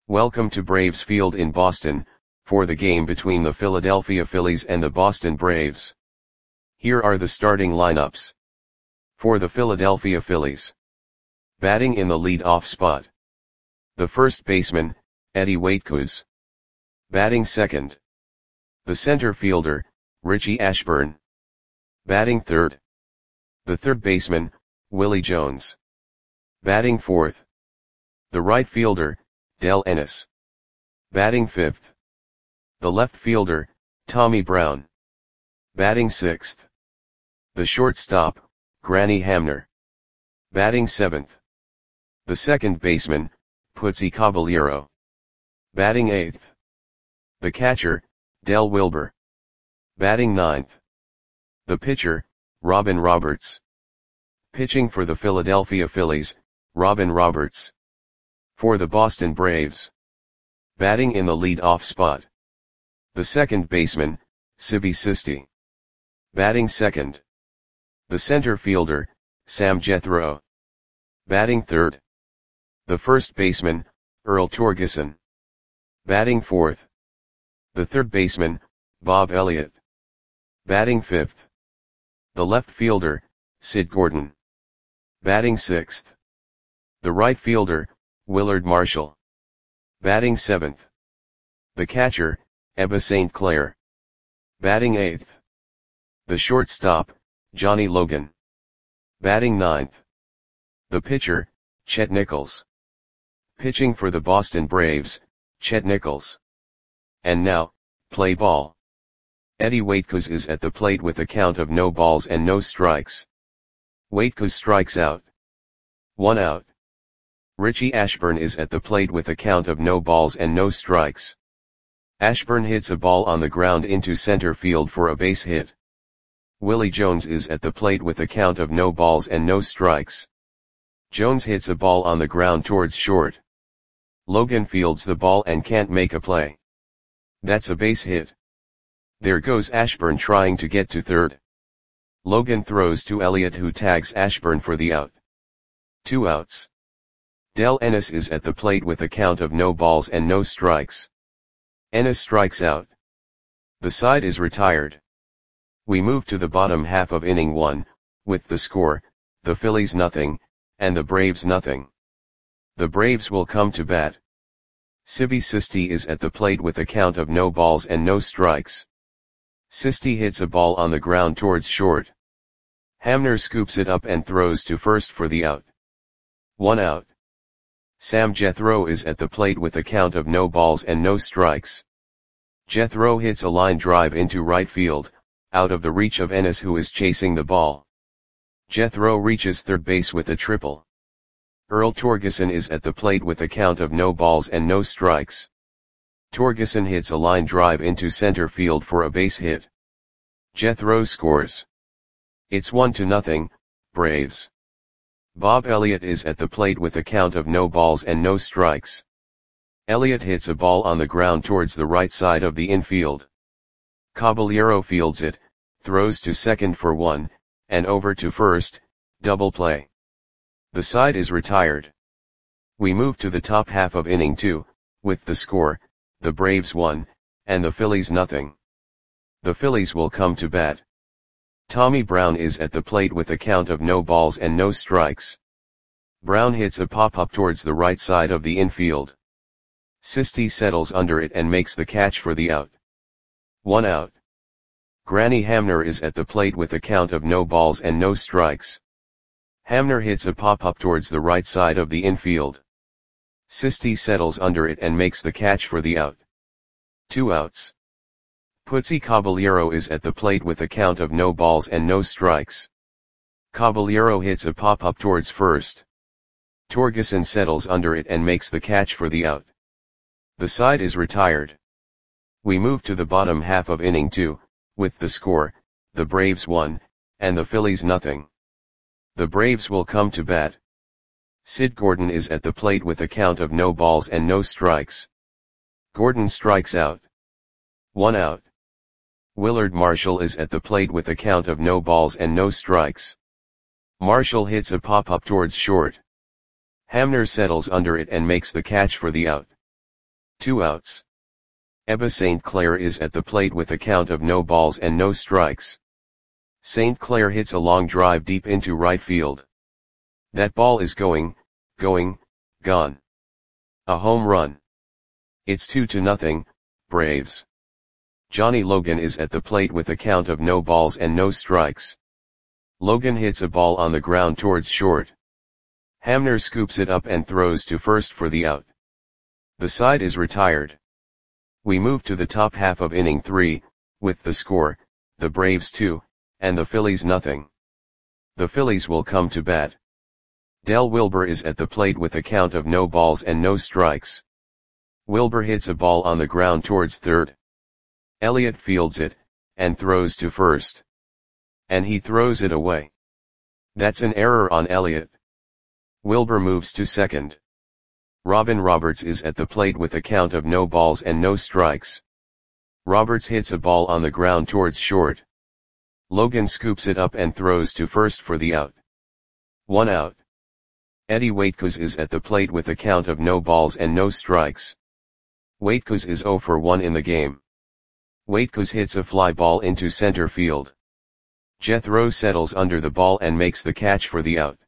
Welcome to Braves Field in Boston, for the game between the Philadelphia Phillies and the Boston Braves. Here are the starting lineups. For the Philadelphia Phillies. Batting in the lead-off spot. The first baseman, Eddie Waitkus. Batting second. The center fielder, Richie Ashburn. Batting third. The third baseman, Willie Jones. Batting fourth. The right fielder, Del Ennis. Batting fifth. The left fielder, Tommy Brown. Batting sixth. The shortstop, Granny Hamner. Batting seventh. The second baseman, Putsy Caballero. Batting eighth. The catcher, Del Wilber. Batting ninth. The pitcher, Robin Roberts. Pitching for the Philadelphia Phillies, Robin Roberts. For the Boston Braves. Batting in the lead-off spot. The second baseman, Sibby Sisti. Batting second. The center fielder, Sam Jethro. Batting third. The first baseman, Earl Torgeson. Batting fourth. The third baseman, Bob Elliott. Batting fifth. The left fielder, Sid Gordon. Batting sixth. The right fielder, Willard Marshall. Batting seventh. The catcher, Ebba St. Clair. Batting eighth. The shortstop, Johnny Logan. Batting ninth. The pitcher, Chet Nichols. Pitching for the Boston Braves, Chet Nichols. And now, play ball. Eddie Waitkus is at the plate with a count of no balls and no strikes. Waitkus strikes out. 1 out. Richie Ashburn is at the plate with a count of no balls and no strikes. Ashburn hits a ball on the ground into center field for a base hit. Willie Jones is at the plate with a count of no balls and no strikes. Jones hits a ball on the ground towards short. Logan fields the ball and can't make a play. That's a base hit. There goes Ashburn trying to get to third. Logan throws to Elliott, who tags Ashburn for the out. 2 outs. Del Ennis is at the plate with a count of no balls and no strikes. Ennis strikes out. The side is retired. We move to the bottom half of inning 1, with the score, the Phillies nothing, and the Braves nothing. The Braves will come to bat. Sibby Sisti is at the plate with a count of no balls and no strikes. Sisti hits a ball on the ground towards short. Hamner scoops it up and throws to first for the out. 1 out. Sam Jethro is at the plate with a count of no balls and no strikes. Jethro hits a line drive into right field, out of the reach of Ennis, who is chasing the ball. Jethro reaches third base with a triple. Earl Torgeson is at the plate with a count of no balls and no strikes. Torgeson hits a line drive into center field for a base hit. Jethro scores. It's 1-0, Braves. Bob Elliott is at the plate with a count of no balls and no strikes. Elliott hits a ball on the ground towards the right side of the infield. Caballero fields it, throws to second for 1, and over to first, double play. The side is retired. We move to the top half of inning 2, with the score, the Braves 1, and the Phillies nothing. The Phillies will come to bat. Tommy Brown is at the plate with a count of no balls and no strikes. Brown hits a pop-up towards the right side of the infield. Sisti settles under it and makes the catch for the out. 1 out. Granny Hamner is at the plate with a count of no balls and no strikes. Hamner hits a pop-up towards the right side of the infield. Sisti settles under it and makes the catch for the out. 2 outs. Putsy Caballero is at the plate with a count of no balls and no strikes. Caballero hits a pop-up towards first. Torgeson settles under it and makes the catch for the out. The side is retired. We move to the bottom half of inning 2, with the score, the Braves 1, and the Phillies nothing. The Braves will come to bat. Sid Gordon is at the plate with a count of no balls and no strikes. Gordon strikes out. 1 out. Willard Marshall is at the plate with a count of no balls and no strikes. Marshall hits a pop-up towards short. Hamner settles under it and makes the catch for the out. 2 outs. Ebba St. Clair is at the plate with a count of no balls and no strikes. St. Clair hits a long drive deep into right field. That ball is going, gone. A home run. It's 2-0, Braves. Johnny Logan is at the plate with a count of no balls and no strikes. Logan hits a ball on the ground towards short. Hamner scoops it up and throws to first for the out. The side is retired. We move to the top half of inning 3, with the score, the Braves 2, and the Phillies nothing. The Phillies will come to bat. Del Wilber is at the plate with a count of no balls and no strikes. Wilber hits a ball on the ground towards third. Elliott fields it, and throws to first. And he throws it away. That's an error on Elliott. Wilber moves to second. Robin Roberts is at the plate with a count of no balls and no strikes. Roberts hits a ball on the ground towards short. Logan scoops it up and throws to first for the out. 1 out. Eddie Waitkus is at the plate with a count of no balls and no strikes. Waitkus is 0 for 1 in the game. Waitkus hits a fly ball into center field. Jethro settles under the ball and makes the catch for the out.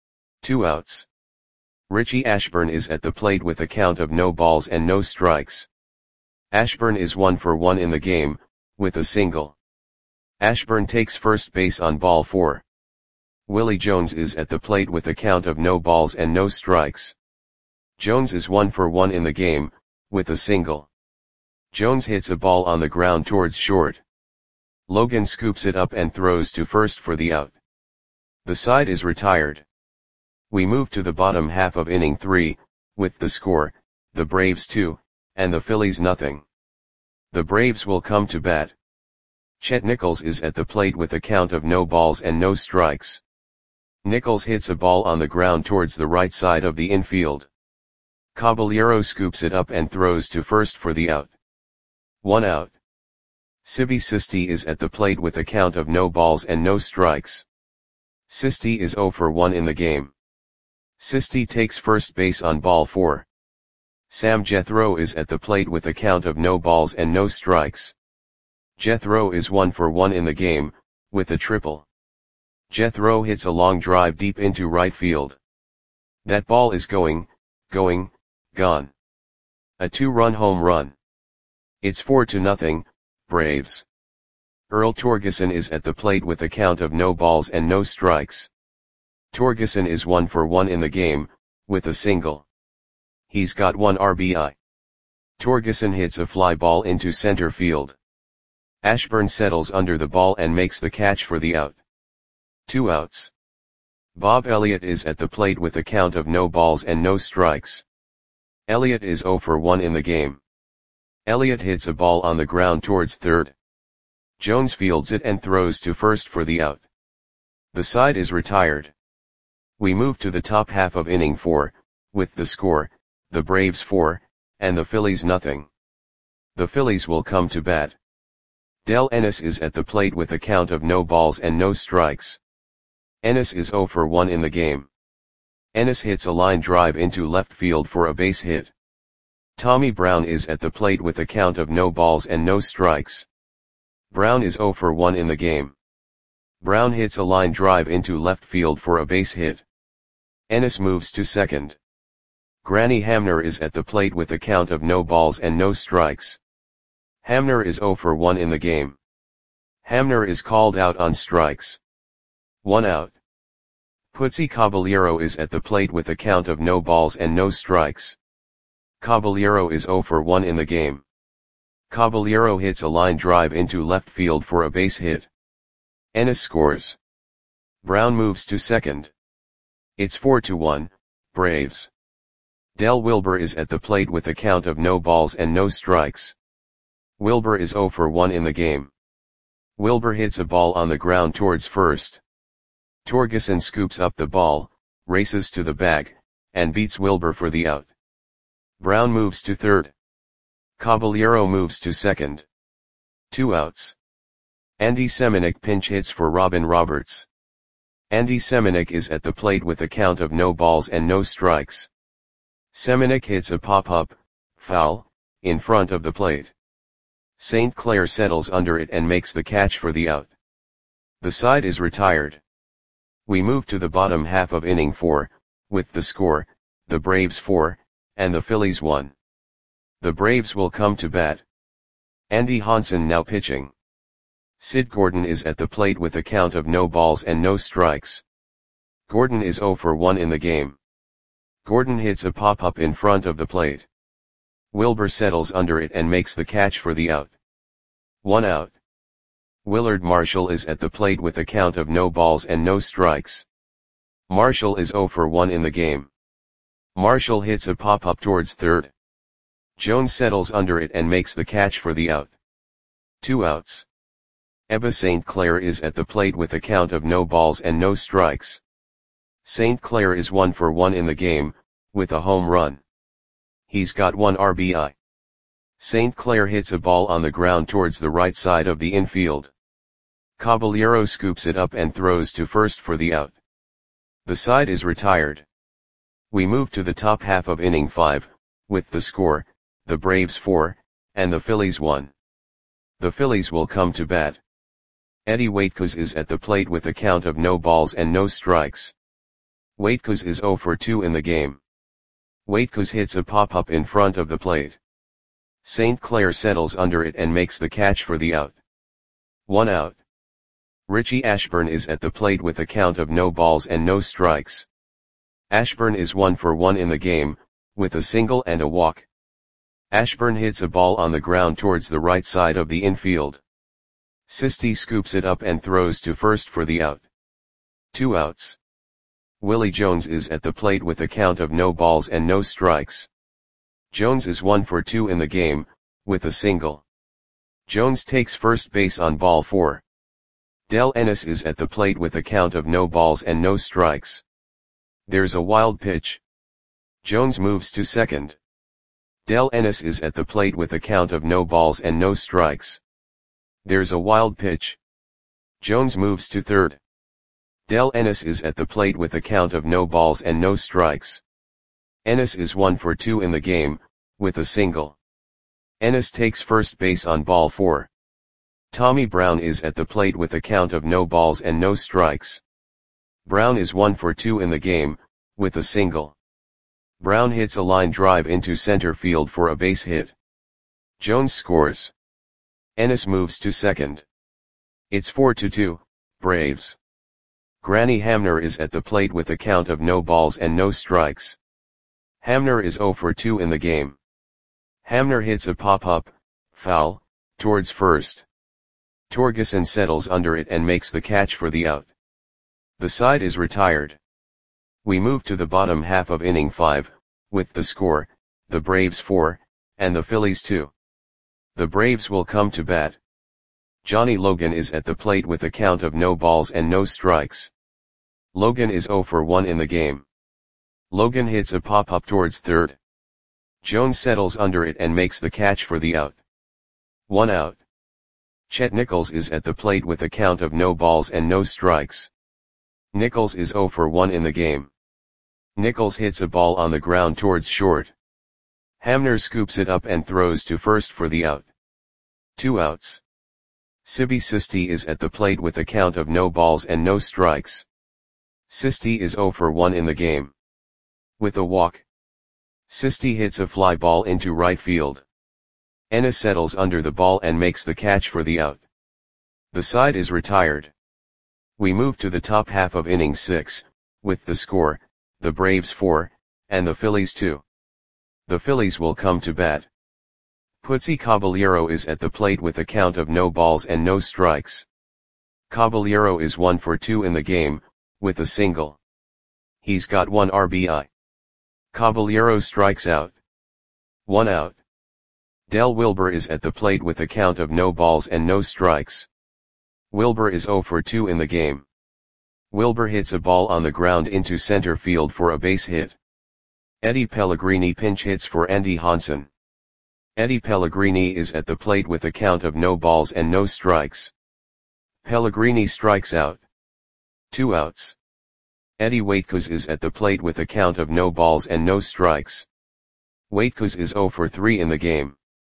2 outs. Richie Ashburn is at the plate with a count of no balls and no strikes. Ashburn is 1 for 1 in the game, with a single. Ashburn takes first base on ball 4. Willie Jones is at the plate with a count of no balls and no strikes. Jones is 1 for 1 in the game, with a single. Jones hits a ball on the ground towards short. Logan scoops it up and throws to first for the out. The side is retired. We move to the bottom half of inning 3, with the score, the Braves 2, and the Phillies nothing. The Braves will come to bat. Chet Nichols is at the plate with a count of no balls and no strikes. Nichols hits a ball on the ground towards the right side of the infield. Caballero scoops it up and throws to first for the out. 1 out. Sibby Sisti is at the plate with a count of no balls and no strikes. Sisti is 0 for 1 in the game. Sisti takes first base on ball 4. Sam Jethro is at the plate with a count of no balls and no strikes. Jethro is 1 for 1 in the game, with a triple. Jethro hits a long drive deep into right field. That ball is going, gone. A 2-run home run. It's 4-0, Braves. Earl Torgeson is at the plate with a count of no balls and no strikes. Torgeson is 1 for 1 in the game, with a single. He's got 1 RBI. Torgeson hits a fly ball into center field. Ashburn settles under the ball and makes the catch for the out. 2 outs. Bob Elliott is at the plate with a count of no balls and no strikes. Elliott is 0 for 1 in the game. Elliott hits a ball on the ground towards third. Jones fields it and throws to first for the out. The side is retired. We move to the top half of inning 4, with the score, the Braves 4, and the Phillies nothing. The Phillies will come to bat. Del Ennis is at the plate with a count of no balls and no strikes. Ennis is 0 for 1 in the game. Ennis hits a line drive into left field for a base hit. Tommy Brown is at the plate with a count of no balls and no strikes. Brown is 0 for 1 in the game. Brown hits a line drive into left field for a base hit. Ennis moves to second. Granny Hamner is at the plate with a count of no balls and no strikes. Hamner is 0 for 1 in the game. Hamner is called out on strikes. 1 out. Putzi Caballero is at the plate with a count of no balls and no strikes. Caballero is 0 for 1 in the game. Caballero hits a line drive into left field for a base hit. Ennis scores. Brown moves to second. It's 4-1, Braves. Del Wilber is at the plate with a count of no balls and no strikes. Wilber is 0 for 1 in the game. Wilber hits a ball on the ground towards first. Torgeson scoops up the ball, races to the bag, and beats Wilber for the out. Brown moves to third. Caballero moves to second. 2 outs. Andy Semenuk pinch hits for Robin Roberts. Andy Semenuk is at the plate with a count of no balls and no strikes. Semenuk hits a pop-up, foul, in front of the plate. St. Clair settles under it and makes the catch for the out. The side is retired. We move to the bottom half of inning 4, with the score, the Braves 4, and the Phillies 1. The Braves will come to bat. Andy Hansen now pitching. Sid Gordon is at the plate with a count of no balls and no strikes. Gordon is 0 for 1 in the game. Gordon hits a pop-up in front of the plate. Wilber settles under it and makes the catch for the out. 1 out. Willard Marshall is at the plate with a count of no balls and no strikes. Marshall is 0 for 1 in the game. Marshall hits a pop-up towards third. Jones settles under it and makes the catch for the out. 2 outs. Ebba St. Clair is at the plate with a count of no balls and no strikes. St. Clair is 1 for 1 in the game, with a home run. He's got 1 RBI. St. Clair hits a ball on the ground towards the right side of the infield. Caballero scoops it up and throws to first for the out. The side is retired. We move to the top half of inning 5, with the score, the Braves 4, and the Phillies 1. The Phillies will come to bat. Eddie Waitkos is at the plate with a count of no balls and no strikes. Waitkos is 0 for 2 in the game. Waitkos hits a pop-up in front of the plate. St. Clair settles under it and makes the catch for the out. 1 out. Richie Ashburn is at the plate with a count of no balls and no strikes. Ashburn is 1 for 1 in the game, with a single and a walk. Ashburn hits a ball on the ground towards the right side of the infield. Sisti scoops it up and throws to first for the out. 2 outs. Willie Jones is at the plate with a count of no balls and no strikes. Jones is 1 for 2 in the game, with a single. Jones takes first base on ball 4. Del Ennis is at the plate with a count of no balls and no strikes. There's a wild pitch. Jones moves to second. Del Ennis is at the plate with a count of no balls and no strikes. There's a wild pitch. Jones moves to third. Del Ennis is at the plate with a count of no balls and no strikes. Ennis is 1 for 2 in the game, with a single. Ennis takes first base on ball 4. Tommy Brown is at the plate with a count of no balls and no strikes. Brown is 1 for 2 in the game, with a single. Brown hits a line drive into center field for a base hit. Jones scores. Ennis moves to second. It's 4-2, Braves. Granny Hamner is at the plate with a count of no balls and no strikes. Hamner is 0 for 2 in the game. Hamner hits a pop-up, foul, towards first. Torgeson settles under it and makes the catch for the out. The side is retired. We move to the bottom half of inning 5, with the score, the Braves 4, and the Phillies 2. The Braves will come to bat. Johnny Logan is at the plate with a count of no balls and no strikes. Logan is 0 for 1 in the game. Logan hits a pop-up towards third. Jones settles under it and makes the catch for the out. 1 out. Chet Nichols is at the plate with a count of no balls and no strikes. Nichols is 0 for 1 in the game. Nichols hits a ball on the ground towards short. Hamner scoops it up and throws to first for the out. 2 outs. Sibi Sisti is at the plate with a count of no balls and no strikes. Sisti is 0 for 1 in the game. With a walk. Sisti hits a fly ball into right field. Ennis settles under the ball and makes the catch for the out. The side is retired. We move to the top half of inning 6, with the score, the Braves 4, and the Phillies 2. The Phillies will come to bat. Putzi Caballero is at the plate with a count of no balls and no strikes. Caballero is 1 for 2 in the game, with a single. He's got 1 RBI. Caballero strikes out. 1 out. Del Wilber is at the plate with a count of no balls and no strikes. Wilber is 0 for 2 in the game. Wilber hits a ball on the ground into center field for a base hit. Eddie Pellegrini pinch hits for Andy Hansen. Eddie Pellegrini is at the plate with a count of no balls and no strikes. Pellegrini strikes out. 2 outs. Eddie Waitkos is at the plate with a count of no balls and no strikes. Waitkos is 0 for 3 in the game.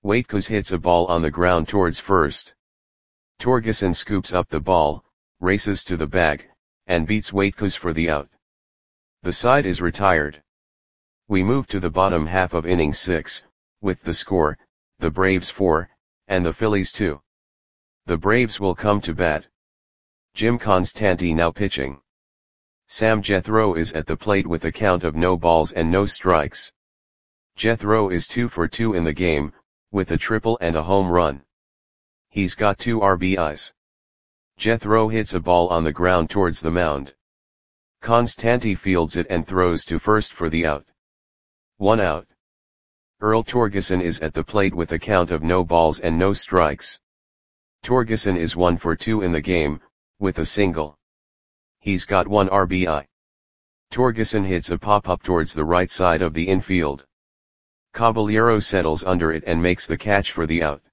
Waitkus hits a ball on the ground towards first. Torgerson scoops up the ball, races to the bag, and beats Waitkus for the out. The side is retired. We move to the bottom half of inning 6, with the score, the Braves 4, and the Phillies 2. The Braves will come to bat. Jim Constanti now pitching. Sam Jethro is at the plate with a count of no balls and no strikes. Jethro is 2 for 2 in the game, with a triple and a home run. He's got 2 RBIs. Jethro hits a ball on the ground towards the mound. Constanti fields it and throws to first for the out. 1 out. Earl Torgerson is at the plate with a count of no balls and no strikes. Torgerson is 1 for 2 in the game, with a single. He's got 1 RBI. Torgerson hits a pop-up towards the right side of the infield. Caballero settles under it and makes the catch for the out.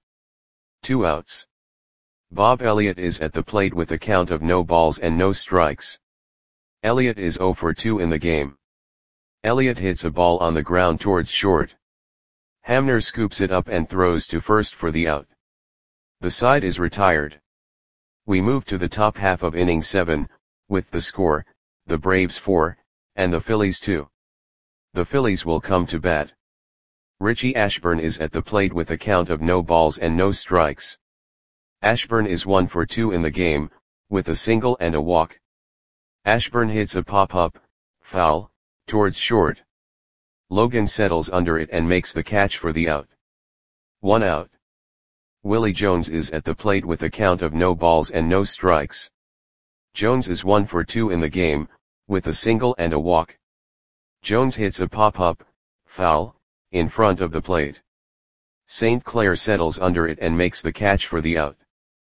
2 outs. Bob Elliott is at the plate with a count of no balls and no strikes. Elliott is 0 for 2 in the game. Elliott hits a ball on the ground towards short. Hamner scoops it up and throws to first for the out. The side is retired. We move to the top half of inning 7, with the score, the Braves 4, and the Phillies 2. The Phillies will come to bat. Richie Ashburn is at the plate with a count of no balls and no strikes. Ashburn is 1 for 2 in the game, with a single and a walk. Ashburn hits a pop-up, foul, towards short. Logan settles under it and makes the catch for the out. 1 out. Willie Jones is at the plate with a count of no balls and no strikes. Jones is 1 for 2 in the game, with a single and a walk. Jones hits a pop-up, foul, in front of the plate. St. Clair settles under it and makes the catch for the out.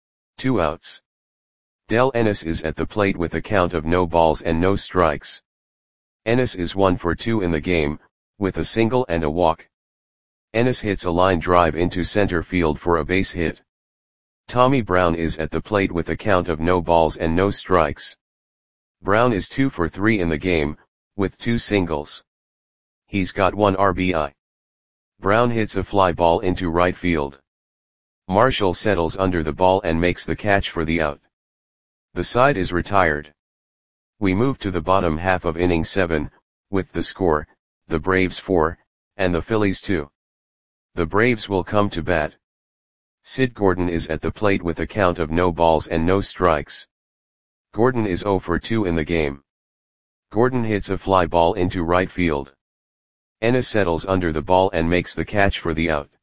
2 outs. Del Ennis is at the plate with a count of no balls and no strikes. Ennis is 1 for 2 in the game, with a single and a walk. Ennis hits a line drive into center field for a base hit. Tommy Brown is at the plate with a count of no balls and no strikes. Brown is 2 for 3 in the game, with 2 singles. He's got 1 RBI. Brown hits a fly ball into right field. Marshall settles under the ball and makes the catch for the out. The side is retired. We move to the bottom half of inning 7, with the score, the Braves 4, and the Phillies 2. The Braves will come to bat. Sid Gordon is at the plate with a count of no balls and no strikes. Gordon is 0 for 2 in the game. Gordon hits a fly ball into right field. Ennis settles under the ball and makes the catch for the out.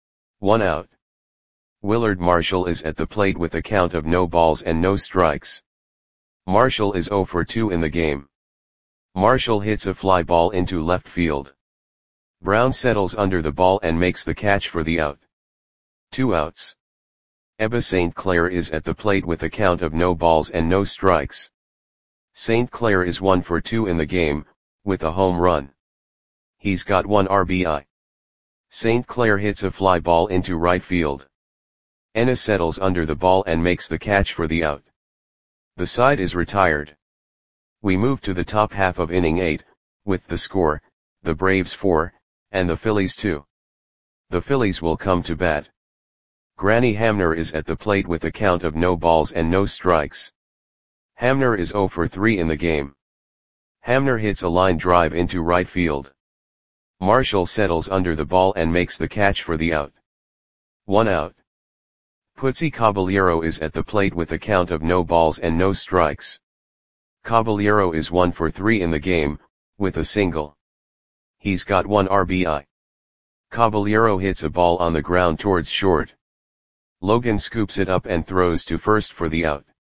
1 out. Willard Marshall is at the plate with a count of no balls and no strikes. Marshall is 0 for 2 in the game. Marshall hits a fly ball into left field. Brown settles under the ball and makes the catch for the out. 2 outs. Ebba St. Clair is at the plate with a count of no balls and no strikes. St. Clair is 1 for 2 in the game, with a home run. He's got 1 RBI. St. Clair hits a fly ball into right field. Ennis settles under the ball and makes the catch for the out. The side is retired. We move to the top half of inning 8, with the score, the Braves 4, and the Phillies 2. The Phillies will come to bat. Granny Hamner is at the plate with a count of no balls and no strikes. Hamner is 0 for 3 in the game. Hamner hits a line drive into right field. Marshall settles under the ball and makes the catch for the out. 1 out. Putzi Caballero is at the plate with a count of no balls and no strikes. Caballero is 1 for 3 in the game, with a single. He's got 1 RBI. Caballero hits a ball on the ground towards short. Logan scoops it up and throws to first for the out.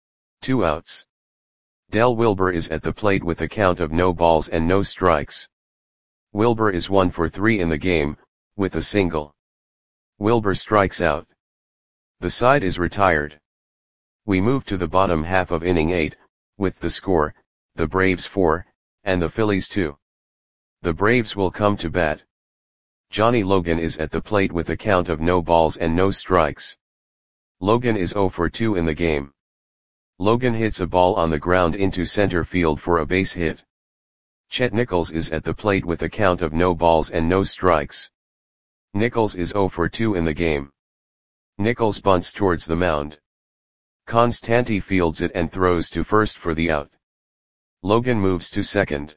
2 outs. Del Wilbur is at the plate with a count of no balls and no strikes. Wilbur is 1 for 3 in the game, with a single. Wilbur strikes out. The side is retired. We move to the bottom half of inning 8, with the score, the Braves 4, and the Phillies 2. The Braves will come to bat. Johnny Logan is at the plate with a count of no balls and no strikes. Logan is 0 for 2 in the game. Logan hits a ball on the ground into center field for a base hit. Chet Nichols is at the plate with a count of no balls and no strikes. Nichols is 0 for 2 in the game. Nichols bunts towards the mound. Constanti fields it and throws to first for the out. Logan moves to second.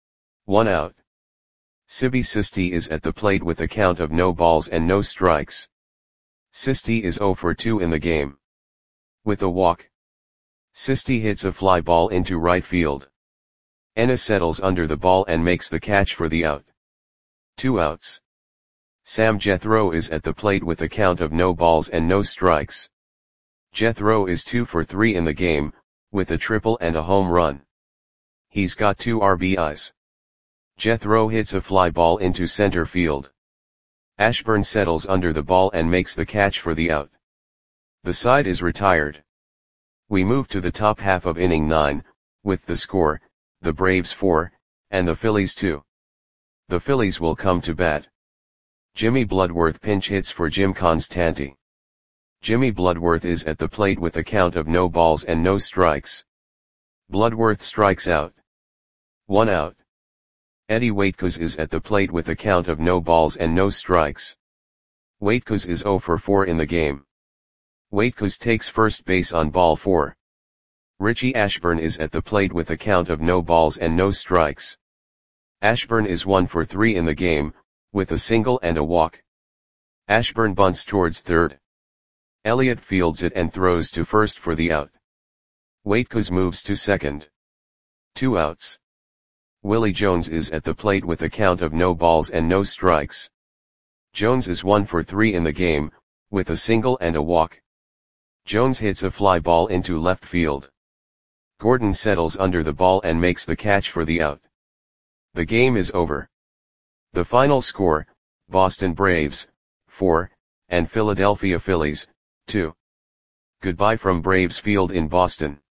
1 out. Sibi Sisti is at the plate with a count of no balls and no strikes. Sisti is 0 for 2 in the game. With a walk, Sisti hits a fly ball into right field. Enna settles under the ball and makes the catch for the out. 2 outs. Sam Jethro is at the plate with a count of no balls and no strikes. Jethro is 2 for 3 in the game, with a triple and a home run. He's got 2 RBIs. Jethro hits a fly ball into center field. Ashburn settles under the ball and makes the catch for the out. The side is retired. We move to the top half of inning 9, with the score, the Braves 4, and the Phillies 2. The Phillies will come to bat. Jimmy Bloodworth pinch hits for Jim Constanti. Jimmy Bloodworth is at the plate with a count of no balls and no strikes. Bloodworth strikes out. 1 out. Eddie Waitkos is at the plate with a count of no balls and no strikes. Waitkos is 0 for 4 in the game. Waitkos takes first base on ball 4. Richie Ashburn is at the plate with a count of no balls and no strikes. Ashburn is 1 for 3 in the game, with a single and a walk. Ashburn bunts towards third. Elliott fields it and throws to first for the out. Waitkos moves to second. 2 outs. Willie Jones is at the plate with a count of no balls and no strikes. Jones is 1 for 3 in the game, with a single and a walk. Jones hits a fly ball into left field. Gordon settles under the ball and makes the catch for the out. The game is over. The final score, Boston Braves, 4, and Philadelphia Phillies, 2. Goodbye from Braves Field in Boston.